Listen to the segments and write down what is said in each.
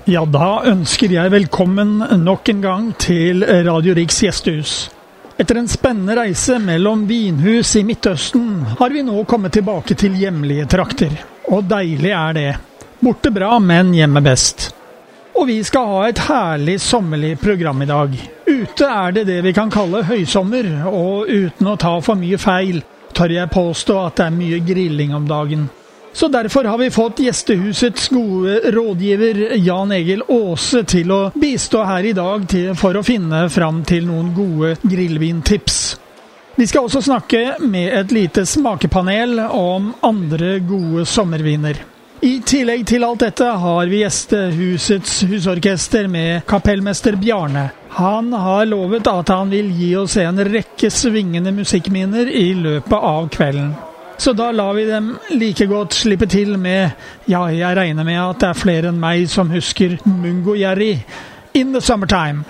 Ja, da ønsker jeg velkommen nok en gang til Radio Riks gjestehus. Etter en spennende reise mellom vinhus i Midtøsten har vi nå kommet tilbake til hjemlige trakter. Og deilig er det. Borte bra, men hjemme best. Og vi skal ha et herlig sommerlig program i dag. Ute er det vi kan kalle høysommer, og uten å ta for mye feil, tør jeg påstå at det er mye grilling om dagen. Så derfor har vi fått gjestehusets gode rådgiver Jan Egil Aase til å bistå her i dag for å finne fram til noen gode grillvintips. Vi skal også snakke med et lite smakepanel om andre gode sommerviner. I tillegg til alt dette har vi gjestehusets husorkester med kapellmester Bjarne. Han har lovet at han vil gi oss en rekke svingende musikkminner i løpet av kvelden. Så da lar vi dem like godt slippe til med, ja, jeg regner med at det er flere enn meg som husker Mungo Jerry, In the Summertime.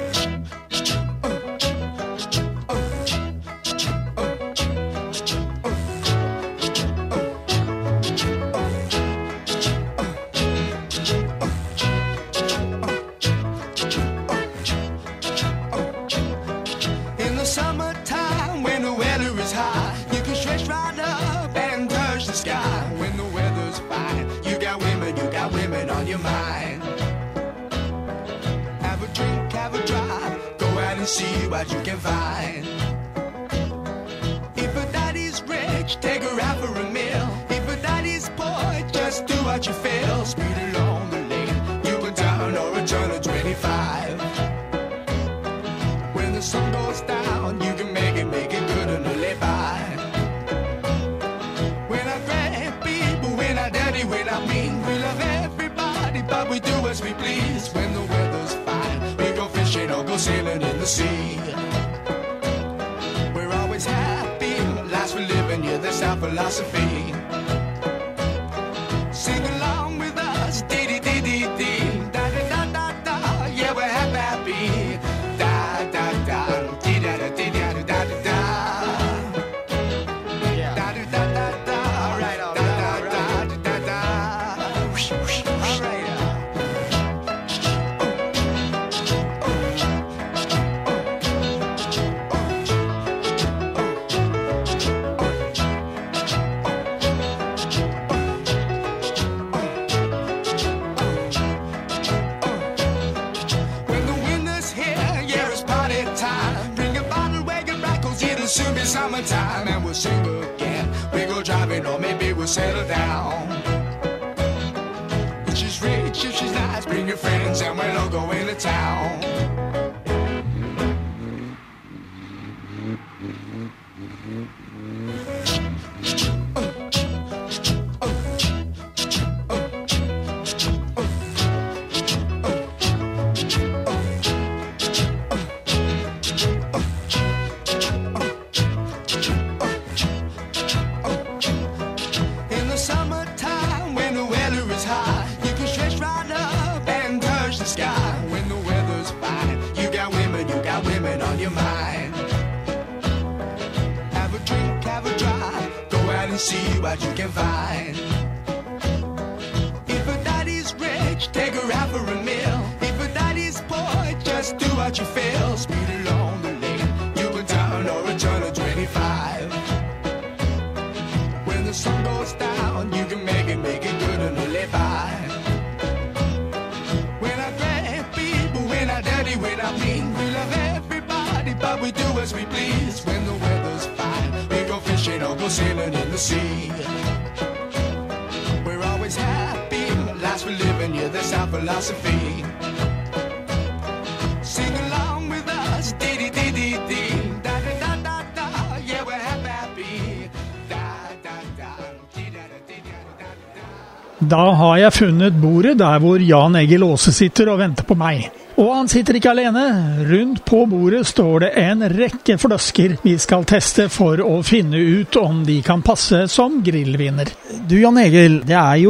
See what you can find. If a daddy's rich, take her out for a meal. If a daddy's poor, just do what you feel. Speed along the lane, you can turn or return to 25. When the sun goes down, you can make it good and live by. We're not great people, we're not dirty, we're not mean. We love everybody, but we do as we please. When the weather's fine, we go fishing or go sailing in the sea. We're always happy, life's for living, yeah, that's our philosophy. Sing along with us, dee-dee-dee-dee-dee, da-da-da-da-da, yeah, we're happy, da-da-da, dee-da-da-dee-da-da-da-da, da-da-da-da-da, right on, da-da-da-da-da, all right. Soon be summertime and we'll sing again. We go driving or maybe we'll settle down. If she's rich, if she's nice, bring your friends and we'll all go into town. See what you can find. If a daddy's rich, take her out for a meal. If a daddy's poor, just do what you feel. Speed along the lane, you can turn or return to 25. When the sun goes down, you can make it good and live by. We're not great people, we're not dirty, we're not mean. We love everybody, but we do as we please. When the weather's fine, we go fishing or go sailing in the sea. We're always happy, life's for living, yeah, that's our philosophy. Sing along with us, dee-dee-dee-dee-dee, da-da-da-da-da, yeah, we're happy, da-da-da, dee-da-da-dee-da-da-da. Da har jeg funnet bordet der hvor Jan Egil Aase sitter og venter på meg. Og han sitter ikke alene. Rundt på bordet står det en rekke flasker vi skal teste for å finne ut om de kan passe som grillviner. Du Jan Egil, det er jo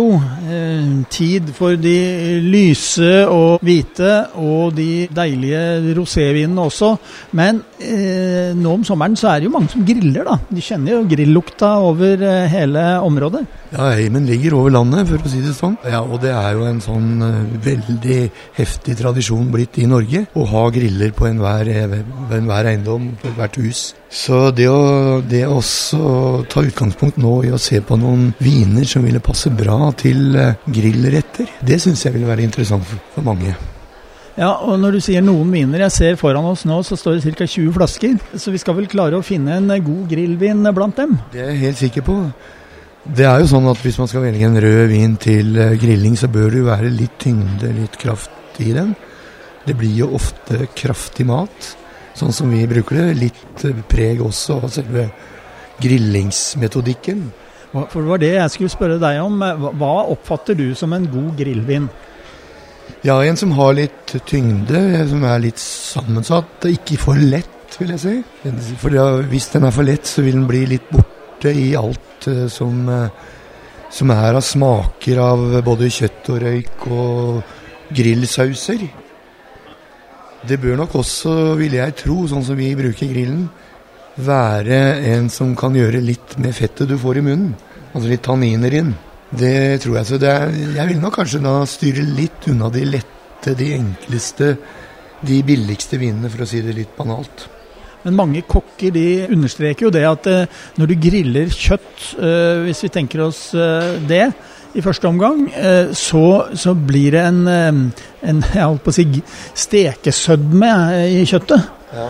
tid for de lyse og hvite og de deilige rosévinene også, men nå om sommeren så det jo mange som griller da. De kjenner jo grillukta over hele området. Ja, Eimen ligger over landet, for å si det sånn. Ja, og det jo en sånn veldig heftig tradisjon blitt i Norge, å ha griller på enhver eiendom, på hvert hus. Så det også ta utgangspunkt nå i å se på noen viner som ville passe bra til grillretter, det synes jeg ville være interessant for mange. Ja, og når du sier noen viner, jeg ser foran oss nå, så står det ca. 20 flasker, så vi skal vel klare å finne en god grillvin blant dem? Det jeg helt sikker på. Det jo sånn at hvis man skal velge en rød vin til grilling, så bør det jo være litt tyngde, litt kraft i den. Det blir jo ofte kraftig mat, sånn som vi bruker det. Litt preg også av selve grillingsmetodikken. For det var det jeg skulle spørre deg om. Hva oppfatter du som en god grillvin? Ja, en som har litt tyngde, som litt sammensatt, ikke for lett, vil jeg si. For hvis den for lett, så vil den bli litt borte i alt som av smaker av både kjøtt og røyk og grillsauser. Det bør nok også, vil jeg tro, sånn som vi bruker grillen, være en som kan gjøre litt med fettet du får i munnen. Altså litt tanniner inn. Det tror jeg. Så jeg vil nok kanskje da styre litt unna de lette, de enkleste, de billigste vinene, for å si det litt banalt. Men mange kokker, de understreker jo det at når du griller kjøtt, hvis vi tenker oss det i første omgang, så blir det en jeg holdt på å si, stekesødme i kjøttet. Ja.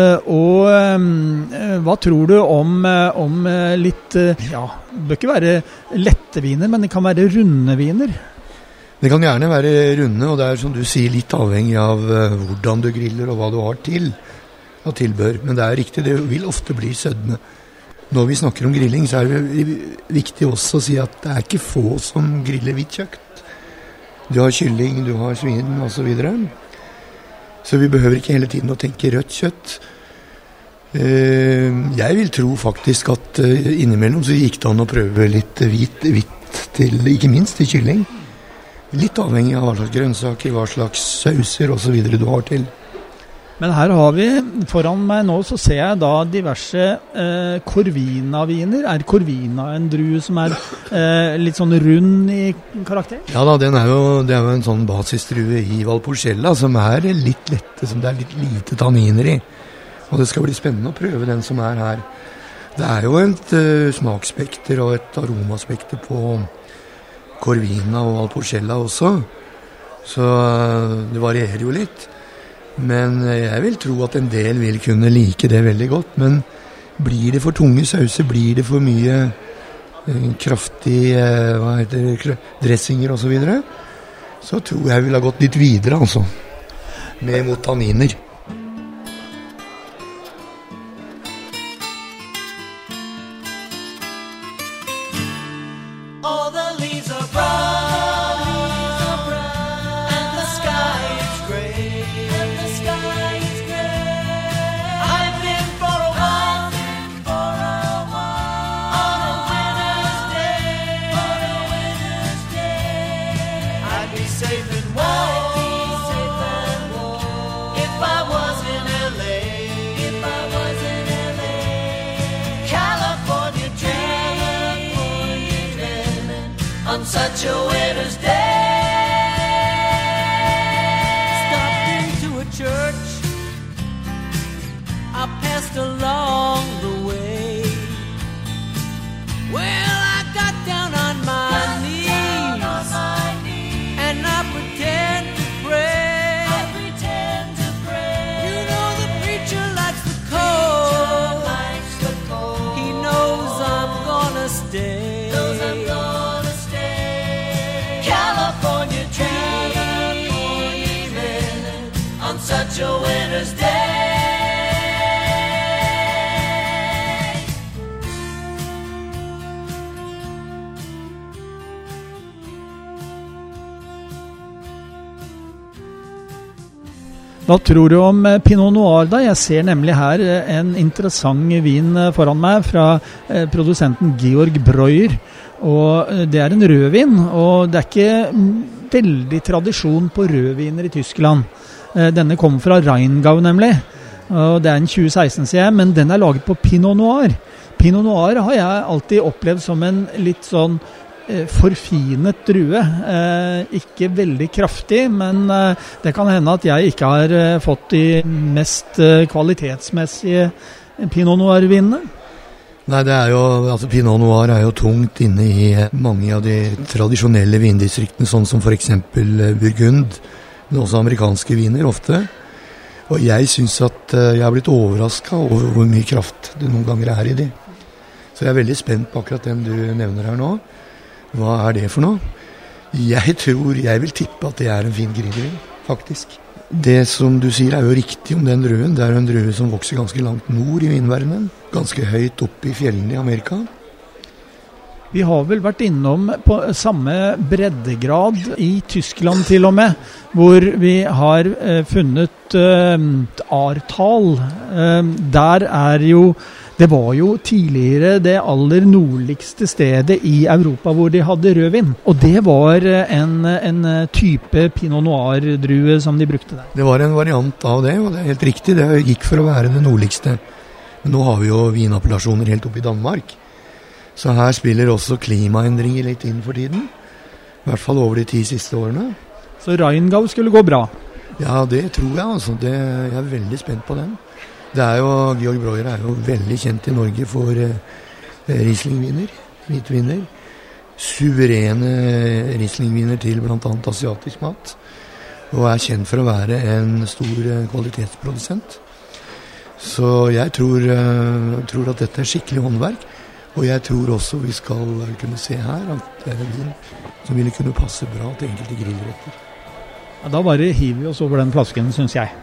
Hva tror du om litt, det bør ikke være lette viner, men det kan være runde viner? Det kan gjerne være runde, og det som du sier litt avhengig av hvordan du griller og hva du har til og tilbør. Men det riktig, det vil ofte bli sødme. Når vi snakker om grilling, så det viktig også å si at det ikke få som griller hvitt kjøtt. Du har kylling, du har svin og så videre. Så vi behøver ikke hele tiden å tenke rødt kjøtt. Jeg vil tro faktisk at innimellom så gikk det an å prøve litt hvitt til, ikke minst til kylling. Litt avhengig av hva slags grønnsaker, hva slags sauser og så videre du har til. Men her har vi, foran meg nå, så ser jeg da diverse Corvina-viner. Corvina en drue som litt sånn rund i karakter? Ja da, det jo en sånn basisdrue i Valpolicella som litt lette, som det litt lite tanniner i. Og det skal bli spennende å prøve den som her. Det jo et smaksspekter og et aromaspekter på Corvina og Valpolicella også. Så det varierer jo litt. Men jeg vil tro at en del vil kunne like det veldig godt, men blir det for tunge sauser, blir det for mye kraftig dressinger og så videre, så tror jeg vil ha gått litt videre, altså, med mot tanniner. Such a winter's day. Stopped into a church I passed along the way. Well, I got down on my knees and I pretend to pray. You know the preacher likes the cold. He knows I'm gonna stay. Such a winter's day. Hva tror du om Pinot Noir da? Jeg ser nemlig her en interessant vin foran meg fra produsenten Georg Breuer. Og det en rødvin, og det ikke veldig tradisjon på rødviner i Tyskland. Denne kommer fra Rheingau nemlig, og det en 2016 sier jeg, men den laget på Pinot Noir. Pinot Noir har jeg alltid opplevd som en litt sånn forfinet drue. Ikke veldig kraftig, men det kan hende at jeg ikke har fått de mest kvalitetsmessige Pinot Noir-vinene. Nei, altså Pinot Noir jo tungt inne i mange av de tradisjonelle vindistriktene, sånn som for eksempel Burgund, men også amerikanske viner ofte. Og jeg synes at jeg har blitt overrasket over hvor mye kraft det noen ganger i de. Så jeg er veldig spent på akkurat den du nevner her nå. Hva det for noe? Jeg vil tippe at det en fin grillvin, faktisk. Det som du sier jo riktig om den druen. Det jo en drue som vokser ganske langt nord i vinverdenen. Ganske høyt oppe i fjellene i Amerika. Vi har vel vært innom på samme breddegrad i Tyskland til og med, hvor vi har funnet Ahrtal. Der det var jo tidligere det aller nordligste stedet i Europa hvor de hadde rødvin. Og det var en type Pinot Noir-drue som de brukte der. Det var en variant av det, og det helt riktig. Det gikk for å være det nordligste. Men nå har vi jo vinappellasjoner helt oppe i Danmark. Så her spiller også klimaendringer litt inn for tiden. I hvert fall over de 10 siste årene. Så Rheingau skulle gå bra? Ja, det tror jeg altså. Jeg veldig spent på den. Georg Breuer jo veldig kjent i Norge for Riesling-viner, hvitviner. Suverene Riesling-viner til blant annet asiatisk mat. Og kjent for å være en stor kvalitetsprodusent. Så jeg tror at dette skikkelig håndverk. Og jeg tror også vi skal kunne se her at det en vin som ville kunne passe bra til enkelte grillretter. Ja, da bare hiver vi oss over den flasken, synes jeg.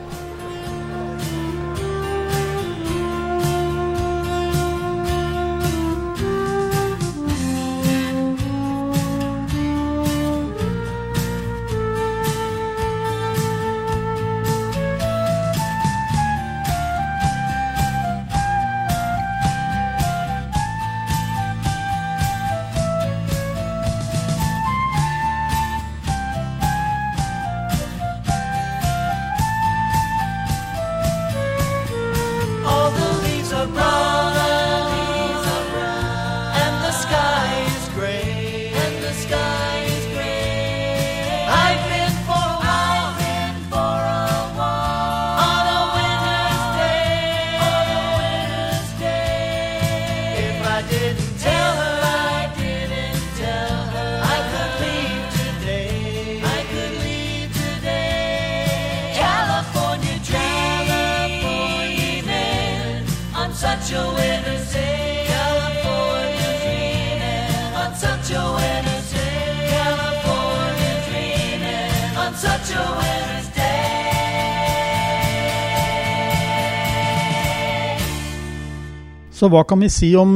Så hva kan vi si om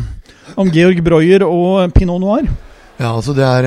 Georg Breuer og Pinot Noir? Ja, altså det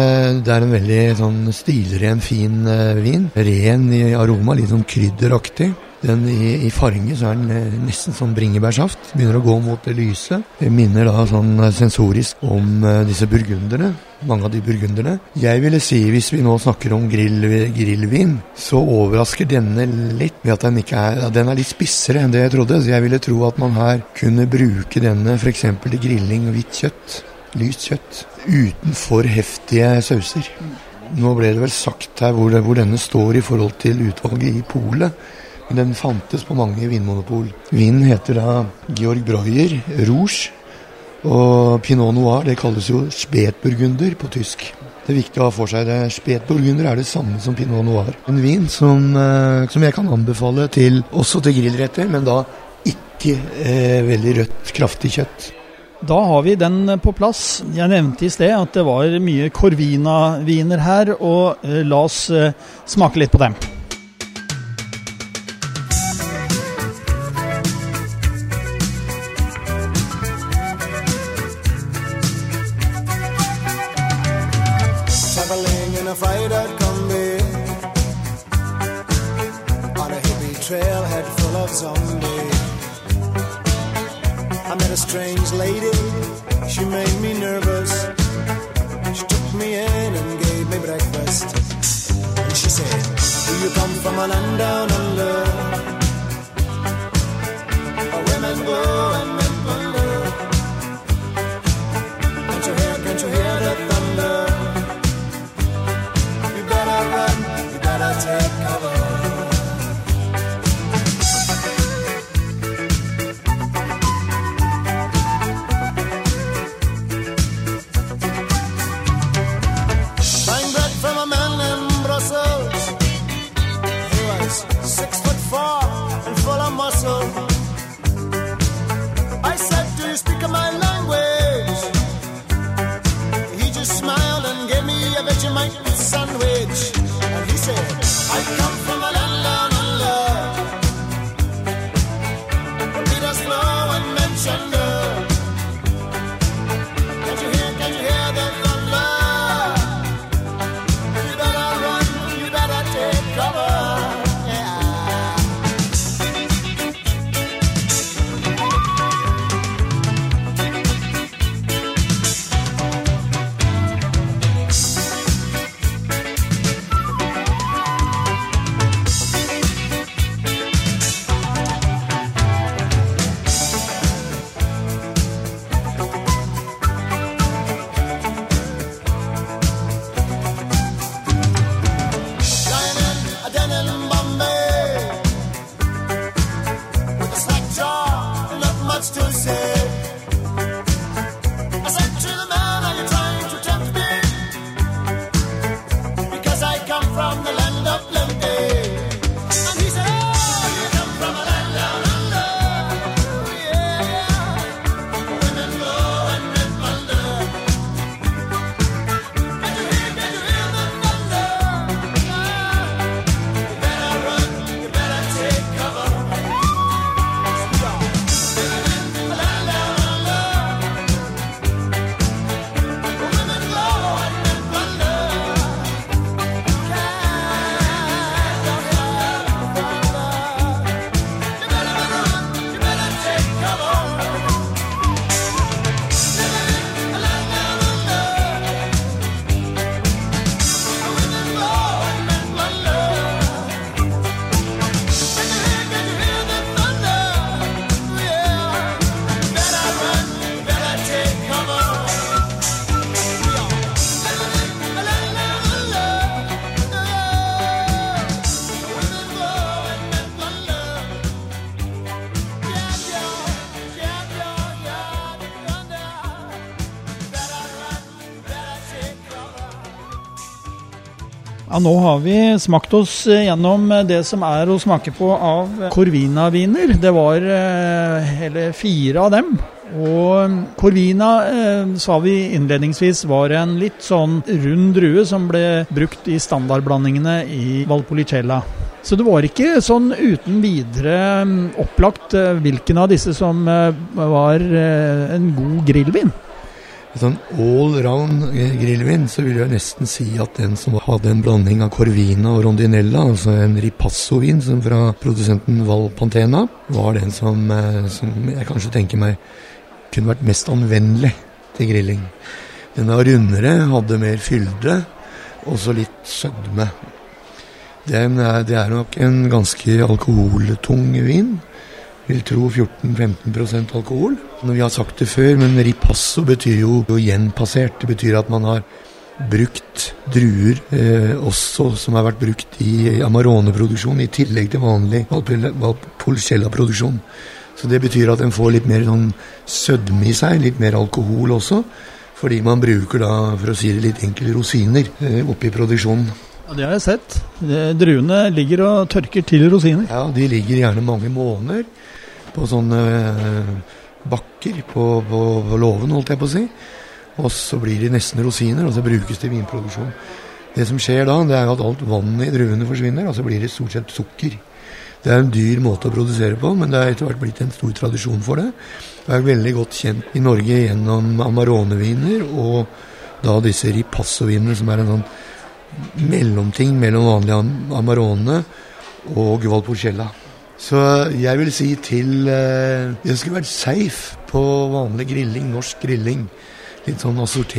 en veldig sånn stilren, fin vin. Ren i aroma, litt sånn krydderaktig. Den i farge så den nesten som bringebærsaft. Begynner å gå mot det lyse. Det minner da sånn sensorisk om disse burgunderne. Mange av de burgunderne. Jeg ville si, hvis vi nå snakker om grillvin, så overrasker denne litt ved at den litt spissere enn det jeg trodde. Så jeg ville tro at man her kunne bruke denne for eksempel til grilling og hvitt kjøtt, lyst kjøtt, uten for heftige sauser. Nå ble det vel sagt her hvor denne står i forhold til utvalget i Polet. Den fantes på mange vinmonopol. Vinen heter da Georg Breuer Rouge, og Pinot Noir, det kalles jo Spätburgunder på tysk. Det er viktig å ha for seg det. Spätburgunder det samme som Pinot Noir. En vin som jeg kan anbefale også til grillretter, men da ikke veldig rødt, kraftig kjøtt. Da har vi den på plass. Jeg nevnte i sted at det var mye Corvina-viner her, og la oss smake litt på dem. Traveling in a freighter combi on a hippie trailhead full of zombies. I met a strange lady, she made me nervous. breakfast. And she said, do you come from a land down under? Women go and men wonder. Can't you hear the thunder? You better run, you better take cover. Buying bread from a man in Brussels. He was 6'4" and full of muscle. I said, do you speak my language? He just smiled and gave me a Vegemite sandwich. And he said, I come from a land down under. The beaters flow and men thunder. Can't you hear the thunder? You better run, you better take cover. Ja, nå har vi smakt oss gjennom det som å smake på av Corvina-viner. Det var hele 4 av dem. Og Corvina, sa vi innledningsvis, var en litt sånn rund drue som ble brukt i standardblandingene i Valpolicella. Så det var ikke sånn uten videre opplagt hvilken av disse som var en god grillvin. Sånn all-round grillvin, så vil jeg nesten si at den som hadde en blanding av Corvina og Rondinella, altså en Ripasso-vin som fra produsenten Val Pantena, var den som jeg kanskje tenker meg kunne vært mest anvendelig til grilling. Den var rundere, hadde mer fylde, og så litt sødme. Det er nok en ganske alkoholtung vin. Jeg vil tro 14-15% alkohol. Når vi har sagt det før, men ripasso betyr jo gjenpassert. Det betyr at man har brukt druer også som har vært brukt i Amarone-produksjon i tillegg til vanlig Valpolicella-produksjon. Så det betyr at den får litt mer sånn sødme i seg, litt mer alkohol også, fordi man bruker da, for å si det litt enkelt, rosiner oppi produksjonen. Ja, det har jeg sett. Druene ligger og tørker til rosiner. Ja, de ligger gjerne mange måneder på sånne bakker på låven, holdt jeg på å si. Og så blir de nesten rosiner, og så brukes det i vinproduksjon. Det som skjer da, det er at alt vannet i druene forsvinner, og så blir det stort sett sukker. Det er en dyr måte å produsere på, men det er etter hvert blitt en stor tradisjon for det. Det er veldig godt kjent i Norge gjennom Amarone-viner, og da disse Ripasso-vinene, som er en sånn mellomting mellom vanlig Amarone og Valpolicella. Så jeg vil si til jeg skulle vært safe på vanlig grilling, norsk grilling. Litt sånn assortert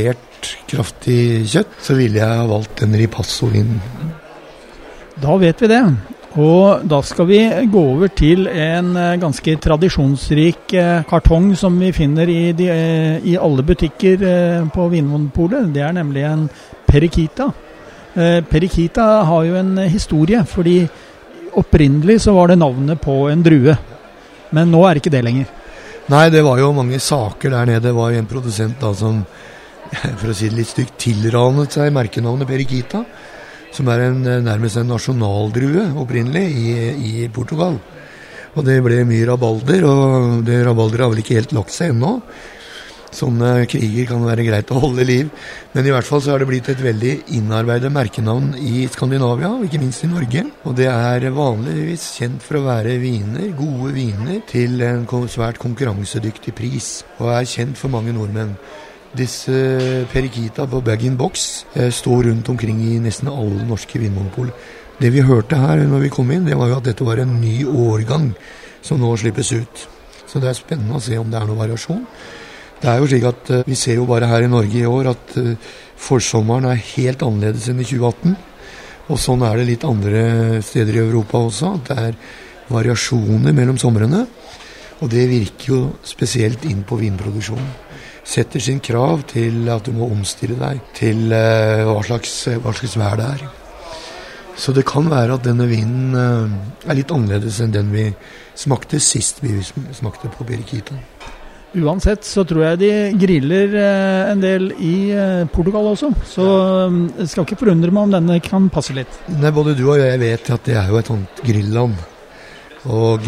sterkt, kraftig kjøtt, så ville jeg ha valgt den Ripasso-vinen. Da vet vi det. Og da skal vi gå over til en ganske tradisjonsrik kartong som vi finner i alle butikker på Vinmonopolet. Det er nemlig en Periquita. Periquita har jo en historie, fordi opprinnelig så var det navnet på en drue. Men nå er det ikke det lenger. Nei, det var jo mange saker der nede. Det var jo en produsent da som, for å si det litt stygt, tilranet seg merkenavnet Periquita, som er nærmest en nasjonaldrue opprinnelig i Portugal. Og det ble mye rabalder, og det rabalder har vel ikke helt lagt seg ennå. Sånne kriger kan være greit å holde liv. Men i hvert fall så har det blitt et veldig innarbeidet merkenavn i Skandinavia, og ikke minst i Norge. Og det er vanligvis kjent for å være viner, gode viner, til en svært konkurransedyktig pris, og er kjent for mange nordmenn. Disse Periquita på bag-in-box står rundt omkring i nesten alle norske vinmonopol. Det vi hørte her når vi kom inn, det var jo at dette var en ny årgang som nå slippes ut. Så det er spennende å se om det er noen variasjon. Det er jo slik at vi ser jo bare her i Norge i år at forsommeren er helt annerledes enn i 2018. Og sånn er det litt andre steder i Europa også, at det er variasjoner mellom somrene. Og det virker jo spesielt inn på vinproduksjonen. Setter sin krav til at du må omstille deg til hva slags vær det er. Så det kan være at denne vinen er litt annerledes enn den vi smakte sist vi smakte på Periquita. Uansett så tror jeg de griller en del i Portugal også, så jeg skal ikke forundre meg om denne kan passe litt. Nei, både du og jeg vet at det er jo et sånt grillland, og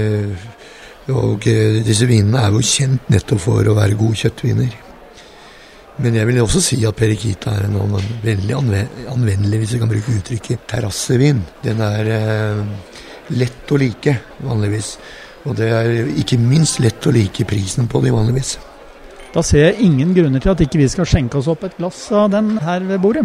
disse vinene er jo kjent nettopp for å være gode kjøttviner. Men jeg vil også si at Periquita er en veldig anvendelig, hvis jeg kan bruke uttrykket, terrassevin. Den er lett å like, vanligvis. Og det er ikke minst lett å like prisen på det, vanligvis. Da ser jeg ingen grunner til at ikke vi skal skjenke oss opp et glass av den her ved bordet.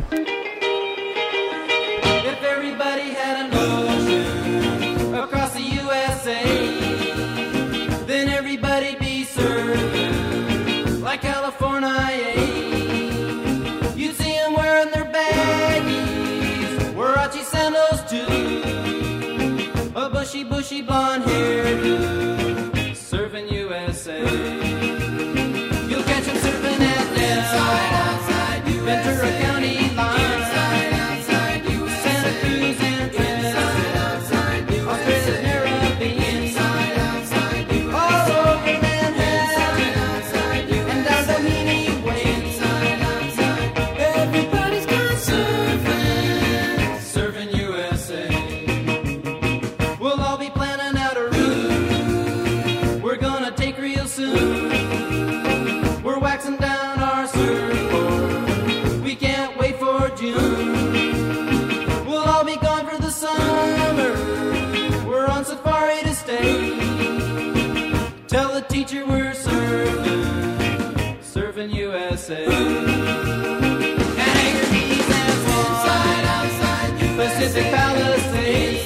Bushy blonde hairdo, surfing USA. You'll catch him surfing at Nell, Ventura County line, Santa Cruz and Trent, Australia's Caribbean, all over Manhattan, and down the Meany Way. Everybody's gone surfing, surfing USA. We'll all be planning out a route we're gonna take real soon. We're waxing down our surfboard, we can't wait for June. We'll all be gone for the summer, we're on safari to stay. Tell the teacher we're surfing, surfing USA. Hangar Keys and Swan, Pacific Palisades,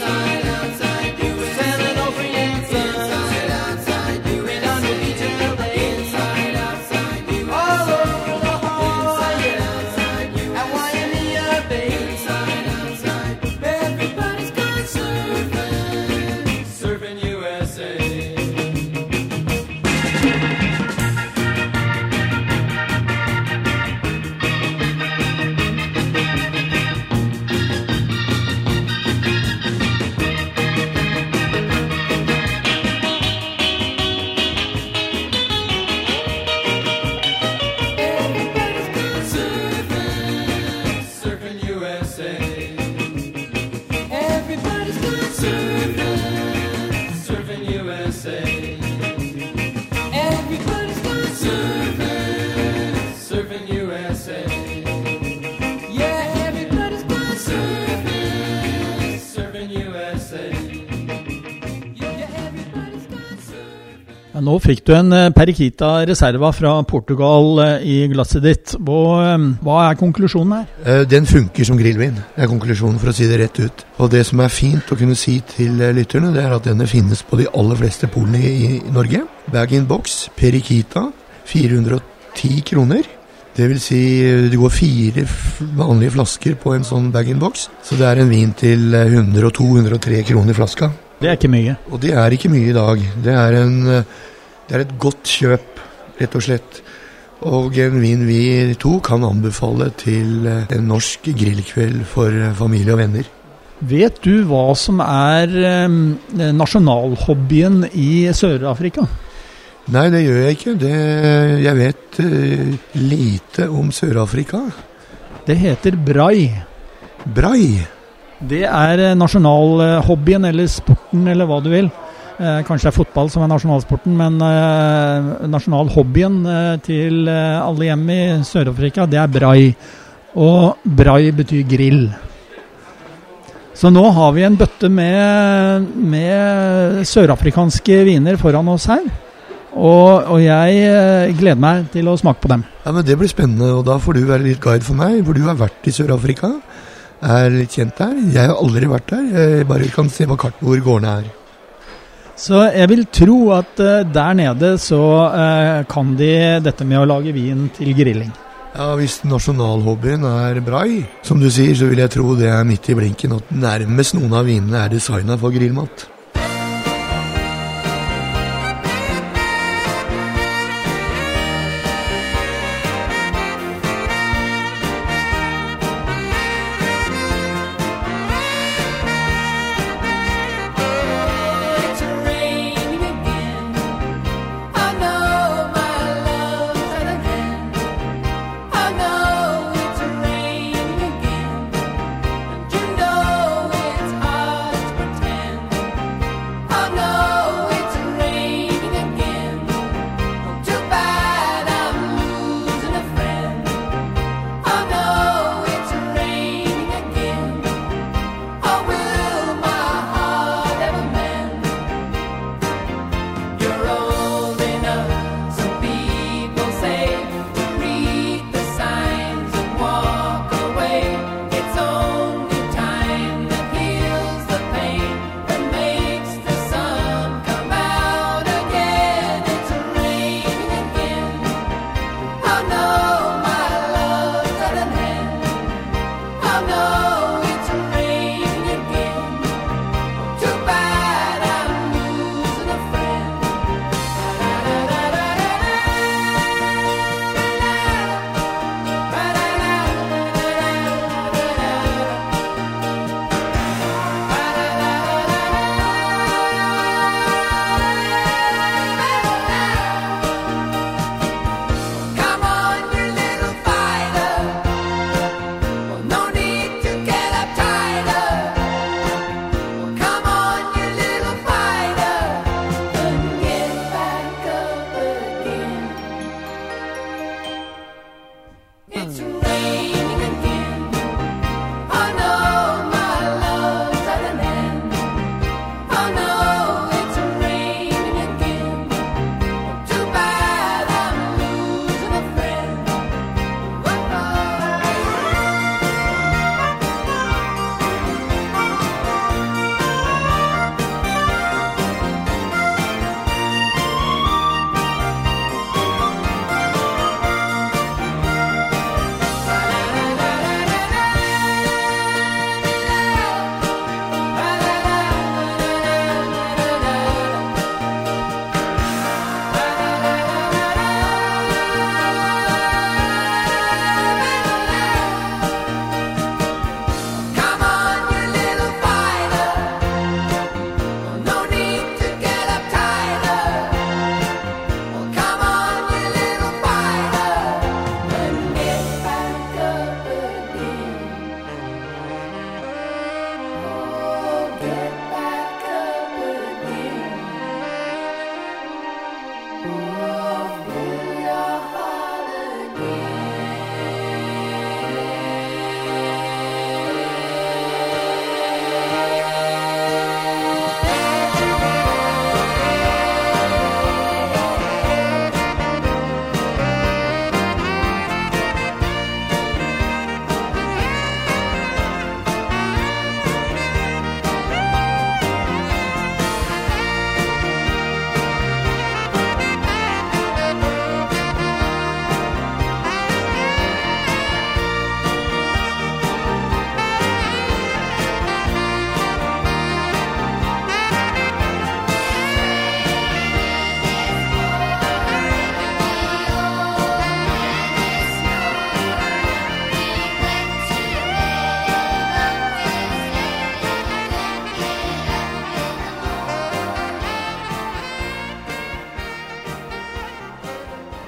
Nå fikk du en Periquita Reserva fra Portugal i glasset ditt. Hva er konklusjonen her? Den funker som grillvin. Det er konklusjonen, for å si det rett ut. Og det som er fint å kunne si til lytterne, det er at denne finnes på de aller fleste polene i Norge. Bag-in-box, Periquita, 410 kroner. Det vil si, det går 4 vanlige flasker på en sånn bag-in-box, så det er en vin til 100, 203 kroner flaska. Det er ikke mye. Og det er ikke mye i dag. Det er et godt kjøp, rett og slett. Og en vin vi to kan anbefale til en norsk grillkveld for familie og venner. Vet du hva som er nasjonalhobbyen i Sør-Afrika? Nei, det gjør jeg ikke. Jeg vet lite om Sør-Afrika. Det heter brai. Brai? Det er nasjonalhobbyen, eller sporten, eller hva du vil. Kanskje det er fotball som er nasjonalsporten, men nasjonalhobbyen til alle hjem i Sør-Afrika, det er brai. Og brai betyr grill. Så nå har vi en bøtte med sørafrikanske viner foran oss her. Og jeg gleder meg til å smake på dem. Ja, men det blir spennende, og da får du være litt guide for meg, for du har vært i Sør-Afrika, er litt kjent der. Jeg har aldri vært der, jeg bare kan se på kartet hvor gårdene er. Så jeg vil tro at der nede så kan de dette med å lage vin til grilling. Ja, hvis nasjonalhobbyen er brai, som du sier, så vil jeg tro det er midt i blinken, at nærmest noen av vinene er designet for grillmat. Come on, you little fighter. Well, no need to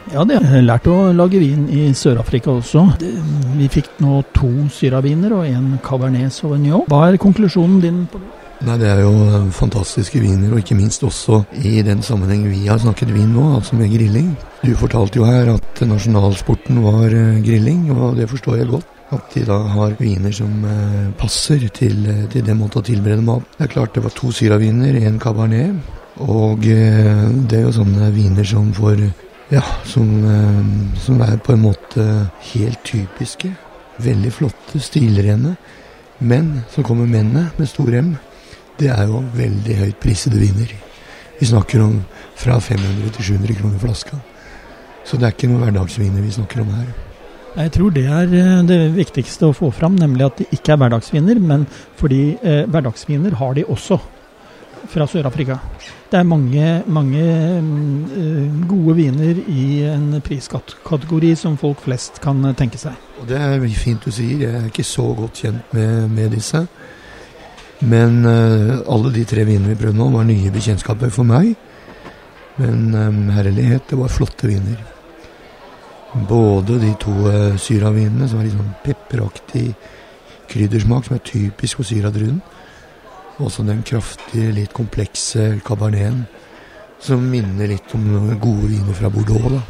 Ja, det har lært å lage vin i Sør-Afrika også. Vi fikk nå 2 syraviner og 1 Cabernet Sauvignon. Hva er konklusjonen din på det? Nei, det er jo fantastiske viner, og ikke minst også i den sammenheng vi har snakket vin nå, altså med grilling. Du fortalte jo her at nasjonalsporten var grilling, og det forstår jeg godt. At de da har viner som passer til den måten å tilberede mat. Det er klart det var 2 syraviner, 1 Cabernet, og det er jo sånne viner som får... Ja, som er på en måte helt typiske, veldig flotte, stilrene, men så kommer mennene med stor M. Det er jo veldig høyt prisede viner. Vi snakker om fra 500 til 700 kroner flaska. Så det er ikke noen hverdagsviner vi snakker om her. Jeg tror det er det viktigste å få fram, nemlig at det ikke er hverdagsviner, men fordi hverdagsviner har de også fra Sør-Afrika. Det er mange gode viner i en priskategori som folk flest kan tenke seg. Og det er fint du sier, jeg er ikke så godt kjent med disse. Men alle de 3 vinene vi prøvde nå var nye bekjentskaper for meg. Men herlighet, det var flotte viner. Både de 2 syravinene som er litt sånn pepperaktig kryddersmak som er typisk for syradruen. Også den kraftige, litt komplekse Caberneten, som minner litt om gode viner fra Bordeaux, da.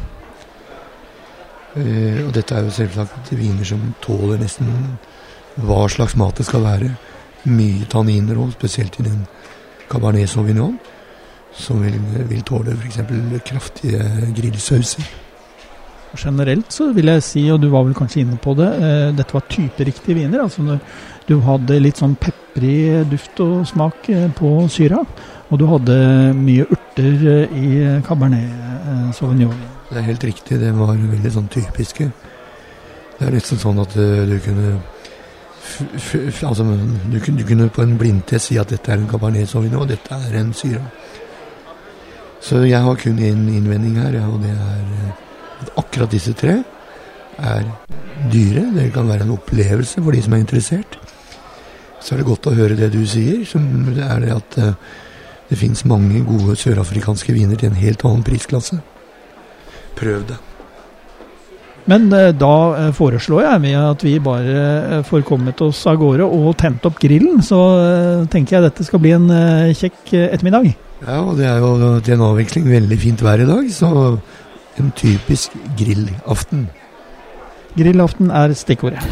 Og dette er jo selvsagt viner som tåler nesten hva slags mat det skal være. Mye tanniner også, spesielt i den Cabernet Sauvignon, som vil tåle for eksempel kraftige grillsauser. Generelt så vil jeg si, og du var vel kanskje inne på det, dette var typeriktige viner, altså når du hadde litt sånn pepprig duft og smak på syra, og du hadde mye urter i Cabernet Sauvignon. Det er helt riktig, det var veldig sånn typiske. Det er nesten sånn at du kunne du kunne på en blindtest si at dette er en Cabernet Sauvignon, og dette er en syra. Så jeg har kun en innvending her, og det er at akkurat disse 3 er dyre. Det kan være en opplevelse for de som er interessert. Så er det godt å høre det du sier, som er det at det finnes mange gode sørafrikanske viner til en helt annen prisklasse. Prøv det. Men da foreslår jeg at vi bare får kommet oss av gårde og tent opp grillen, så tenker jeg dette skal bli en kjekk ettermiddag. Ja, og det er jo til en avveksling veldig fint vær i dag, så en typisk grillaften. Grillaften er stikkordet.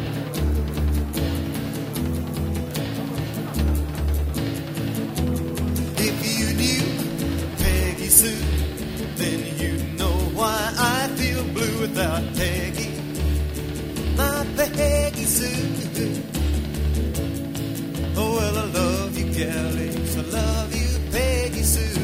If you knew Peggy Sue, then you know why I feel blue without Peggy. My Peggy Sue. Oh, well, I love you, galleys. I love you, Peggy Sue.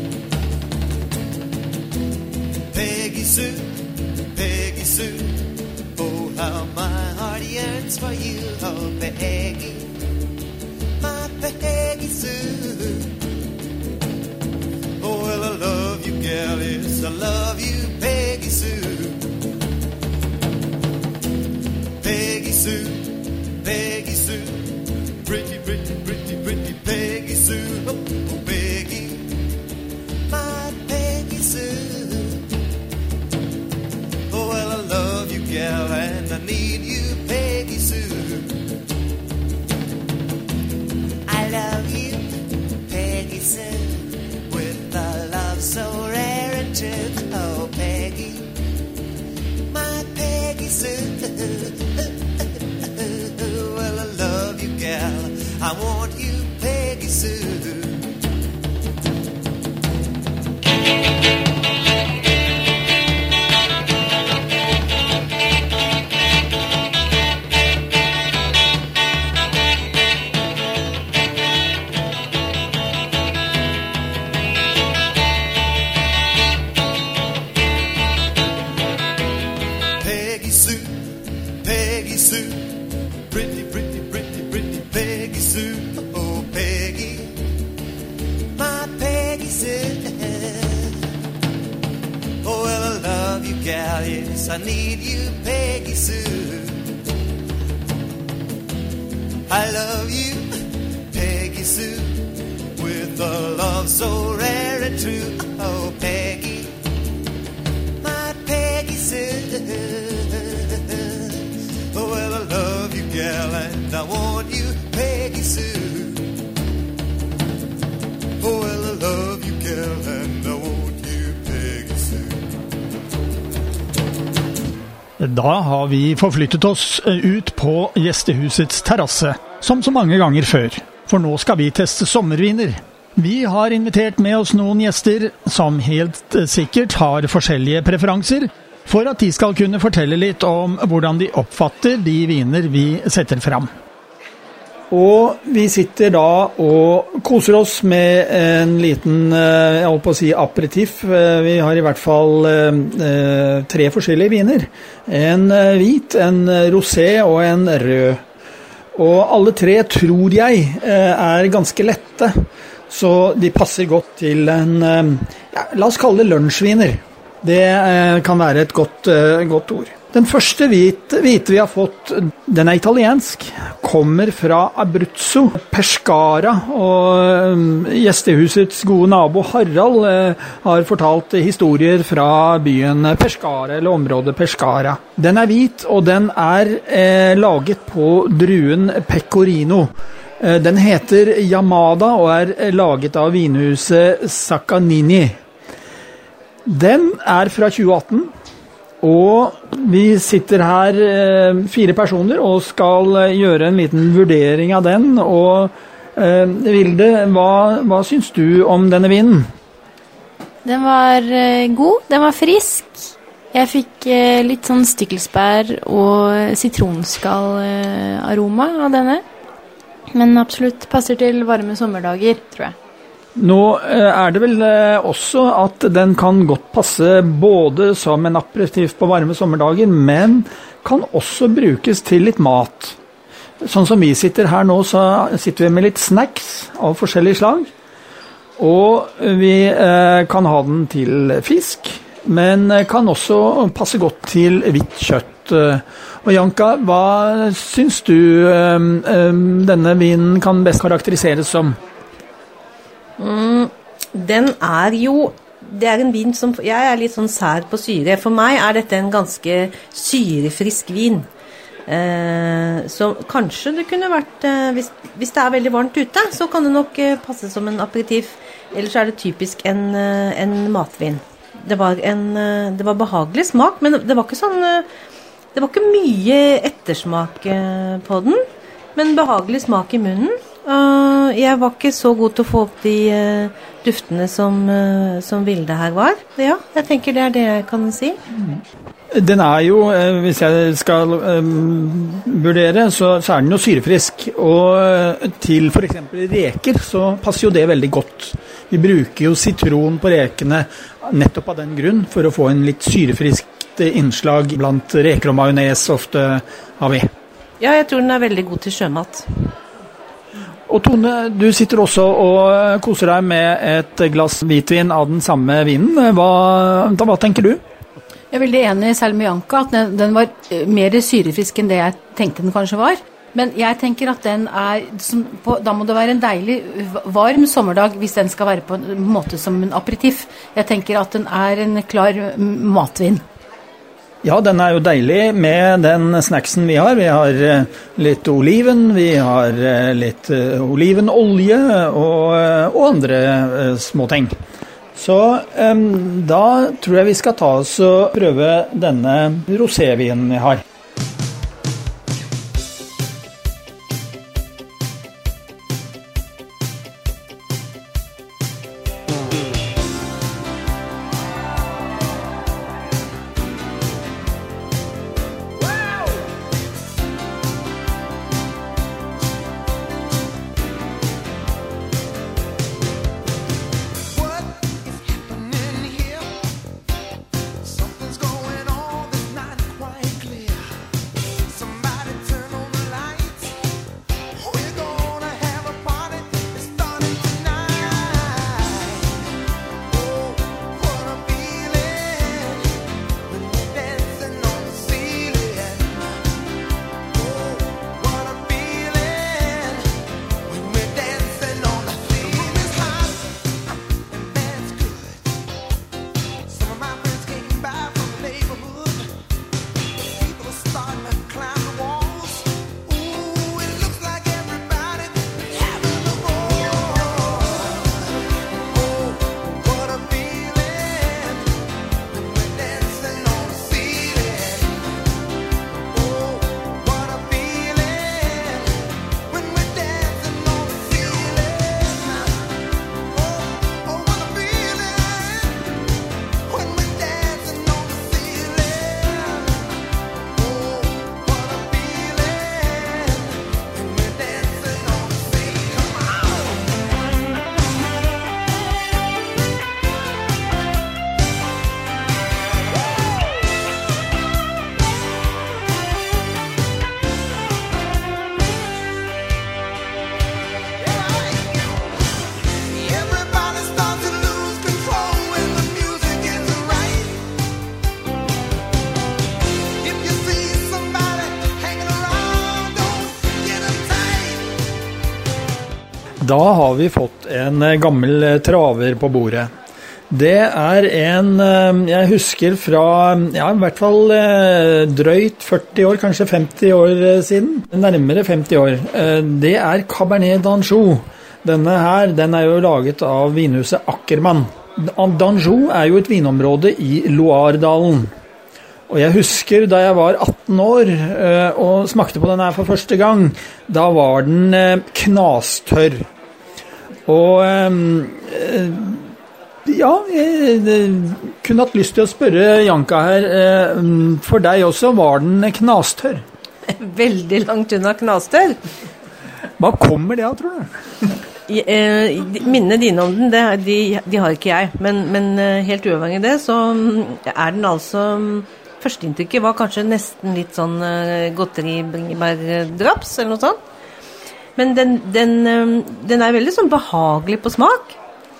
Peggy Sue, Peggy Sue. Oh, how my heart yearns for you, oh, Peggy. My Peggy Sue. Oh, well, I love you, gal, yes, I love you, Peggy Sue. Peggy Sue, Peggy Sue. Pretty, pretty, pretty, pretty Peggy Sue. Oh, oh, Peggy, my Peggy Sue. Oh, well, I love you, gal, and I need you, Peggy Sue. I love you, Peggy Sue, with a love so rare and true. Oh, Peggy, my Peggy Sue. Well, I love you, gal, I want you, Peggy Sue. Pretty, pretty, pretty, pretty Peggy Sue. Oh, Peggy, my Peggy Sue. Oh, well, I love you, gal, yes, I need you, Peggy Sue. I love you, Peggy Sue, with a love so rare and true. Oh, Peggy, my Peggy said, well, I love you, gal, and I want you, Peggy Sue. Well, I love you, gal, and I want you, Peggy Sue. Da har vi forflyttet oss ut på gjestehusets terrasse, som så mange ganger før. For nå skal vi teste sommerviner. Vi har invitert med oss noen gjester som helt sikkert har forskjellige preferanser, for at de skal kunne fortelle litt om hvordan de oppfatter de viner vi setter fram. Og vi sitter da og koser oss med en liten, jeg holdt på å si, aperitif. Vi har i hvert fall 3 forskjellige viner. En hvit, en rosé og en rød. Og alle 3 tror jeg er ganske lette, så de passer godt til en, ja, la oss kalle det lunsjviner. Det kan være et godt ord. Den første hvite vi har fått, den er italiensk, kommer fra Abruzzo, Pescara, og gjestehusets gode nabo Harald har fortalt historier fra byen Pescara, eller området Pescara. Den er hvit, og den er laget på druen Pecorino. Den heter Yamada og er laget av vinhuset Saccanini. Den er fra 2018. Og vi sitter her 4 personer og skal gjøre en liten vurdering av den. Og Vilde, hva syns du om denne vinen? Den var god, den var frisk. Jeg fikk litt sånn stikkelsbær og sitronskall-aroma av denne. Men absolutt passer til varme sommerdager, tror jeg. Nå er det vel også at den kan godt passe både som en aperitif på varme sommerdager, men kan også brukes til litt mat. Sånn som vi sitter her nå, så sitter vi med litt snacks av forskjellige slag. Og vi kan ha den til fisk, men kan også passe godt til hvitt kjøtt. Og Janka, hva syns du denne vinen kan best karakteriseres som? Den er jo, det er en vin som, jeg er litt sånn sær på syre. For meg er dette en ganske syrefrisk vin. Så kanskje det kunne vært, hvis det er veldig varmt ute, så kan det nok passe som en aperitif. Ellers er det typisk en matvin. Det var behagelig smak, men det var ikke sånn, det var ikke mye ettersmak på den, men behagelig smak i munnen. Jeg var ikke så god til å få opp de duftene som Vilde her var. Ja, jeg tenker det er det jeg kan si. Den er jo, hvis jeg skal vurdere, så er den jo syrefrisk. Og til for eksempel reker så passer jo det veldig godt. Vi bruker jo sitron på rekene nettopp av den grunn, for å få en litt syrefriskt innslag blant reker og majones ofte har vi. Ja, jeg tror den er veldig god til sjømat. Og Tone, du sitter også og koser deg med et glass hvitvin av den samme vinen. Hva tenker du? Jeg er veldig enig selv med Janka at den var mer syrefrisk enn det jeg tenkte den kanskje var. Men jeg tenker at den er, da må det være en deilig varm sommerdag hvis den skal være på en måte som en aperitif. Jeg tenker at den er en klar matvin. Ja, den er jo deilig med den snacksen vi har. Vi har litt oliven, vi har litt olivenolje og andre småting. Så da tror jeg vi skal ta oss og prøve denne rosévinen vi har. Something's going on that's not quite clear. Da har vi fått en gammel traver på bordet. Det en jeg husker fra, ja, i hvert fall drøyt 40 år, kanskje 50 år siden. Nærmere 50 år. Det Cabernet d'Anjou. Denne her, den jo laget av vinhuset Ackermann. d'Anjou jo et vinområde i Loire-dalen. Og jeg husker da jeg var 18 år og smakte på den her for første gang, da var den knastørr. Og ja, jeg kunne hatt lyst til å spørre Janka her, for deg også var den knastørr. Veldig langt unna knastørr. Hva kommer det av, tror du? Minnene dine om den, de har ikke jeg, men helt uavhengig av det, så den altså... Førsteinntrykket var kanskje nesten litt sånn godteri, bringebærdraps eller noe sånt. Men den veldig sånn behagelig på smak.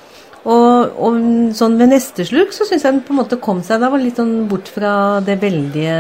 Og sånn ved neste sluk så synes jeg den på en måte kom seg, da var litt sånn bort fra det veldige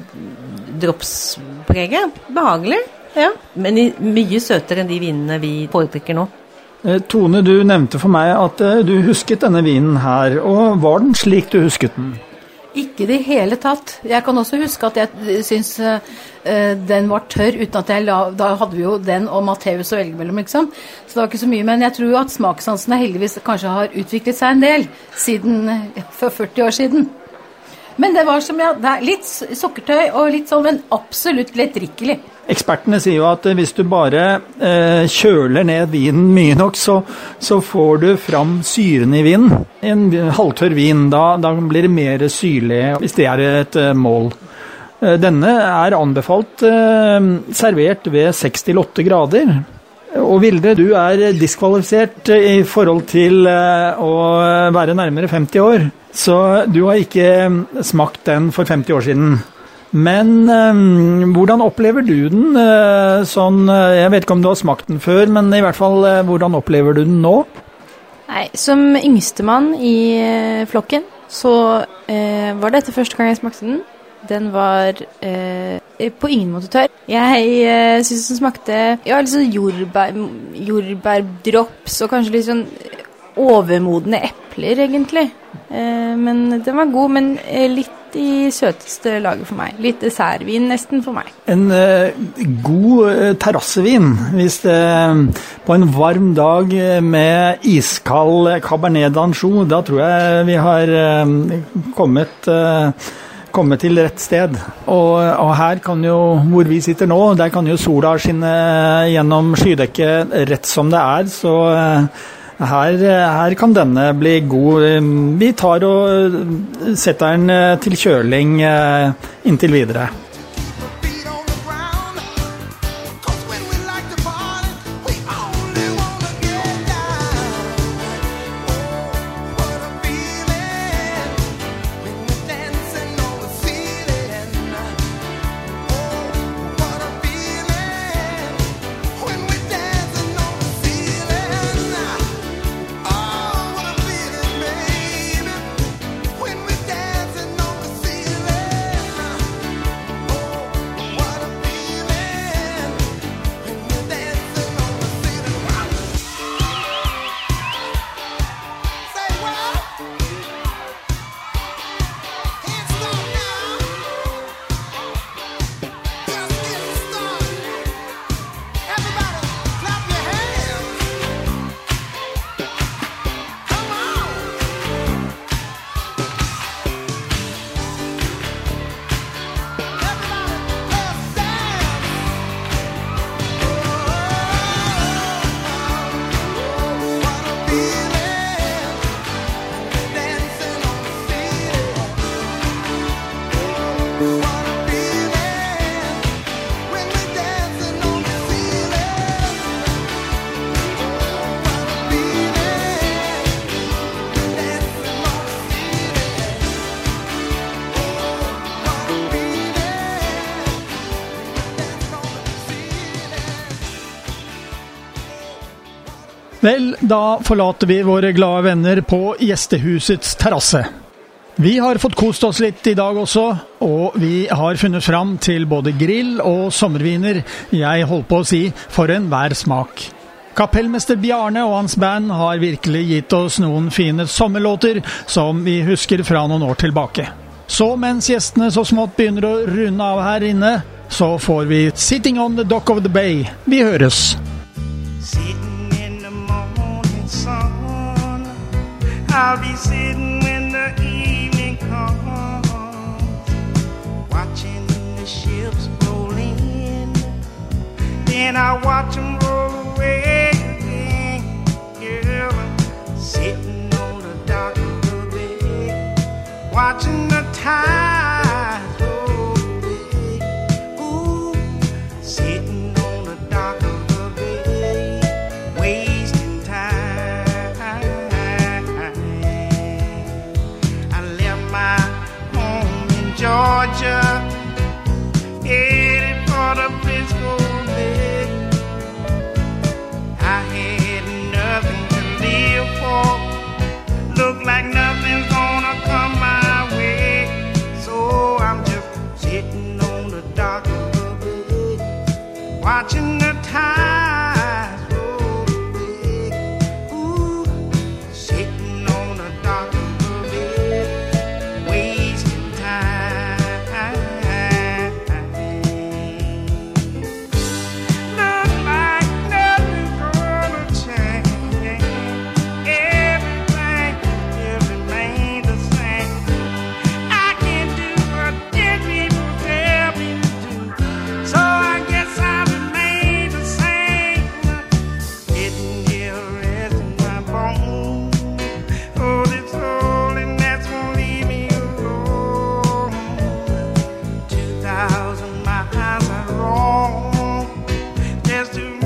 dropspreget. Behagelig, ja. Men mye søtere enn de vinene vi foretrekker nå. Tone, du nevnte for meg at du husket denne vinen her, og var den slik du husket den? Ikke det hele tatt. Jeg kan også huske at jeg synes den var tørr, uten at da hadde vi jo den og Matteus å velge mellom, ikke sant? Så det var ikke så mye, men jeg tror at smakssansene heldigvis kanskje har utviklet seg en del siden, for 40 år siden. Men det var som det litt sukkertøy og litt sånn, men absolutt lettdrikkelig. Ekspertene sier jo at hvis du bare kjøler ned vinen mye nok, så får du fram syren i vinen. En halvtørr vin, da blir det mer syrlig, hvis det et mål. Denne anbefalt servert ved 6-8 grader. Og Vilde, du diskvalifisert i forhold til å være nærmere 50 år, så du har ikke smakt den for 50 år siden. Men hvordan opplever du den? Sånn, jeg vet ikke om du har smakt den før, men i hvert fall, hvordan opplever du den nå? Nei, som yngstemann i flokken, så var dette første gang jeg smakte den. Den var på ingen måte tørr. Jeg synes den smakte litt sånn jordbærdrops og kanskje litt sånn overmodne epler, egentlig. Men den var god, men litt i søteste laget for meg. Litt dessertvin nesten for meg. En god terrassevin, hvis på en varm dag med iskald Cabernet d'Anjou, da tror jeg vi har kommet til rett sted. Og her kan jo, hvor vi sitter nå, der kan jo sola skinne gjennom skydekket rett som det så her kan denne bli god. Vi tar og setter den til kjøling inntil videre. Vel, da forlater vi våre glade venner på gjestehusets terrasse. Vi har fått kost oss litt i dag også, og vi har funnet fram til både grill og sommerviner. Jeg holdt på å si, for enhver smak. Kapellmester Bjarne og hans band har virkelig gitt oss noen fine sommerlåter som vi husker fra noen år tilbake. Så mens gjestene så smått begynner å runde av her inne, så får vi Sitting on the Dock of the Bay. Vi høres. Sitting in the morning sun, I'll be sitting when the evening comes, watching the ships roll in, then I watch them roll away again. Girl, I'm sitting on the dock of the bay, watching the tide roll away. Ooh, sitting on the dock of the bay, wasting time. I left my home in Georgia, headed for the Frisco Bay. I had nothing to live for, look like nothing's gonna come my way. So I'm just sitting on the dock of the bay, watching the tides roll away. Ooh, sitting on the dock of the bay, wasting time. Look like nothing's gonna change. Everything will remain the same. I can do what dead people tell me to do, so I guess I'll remain the same. Sitting here resting my bones. Oh, this holiness won't leave me alone. 2,000 miles I roam just to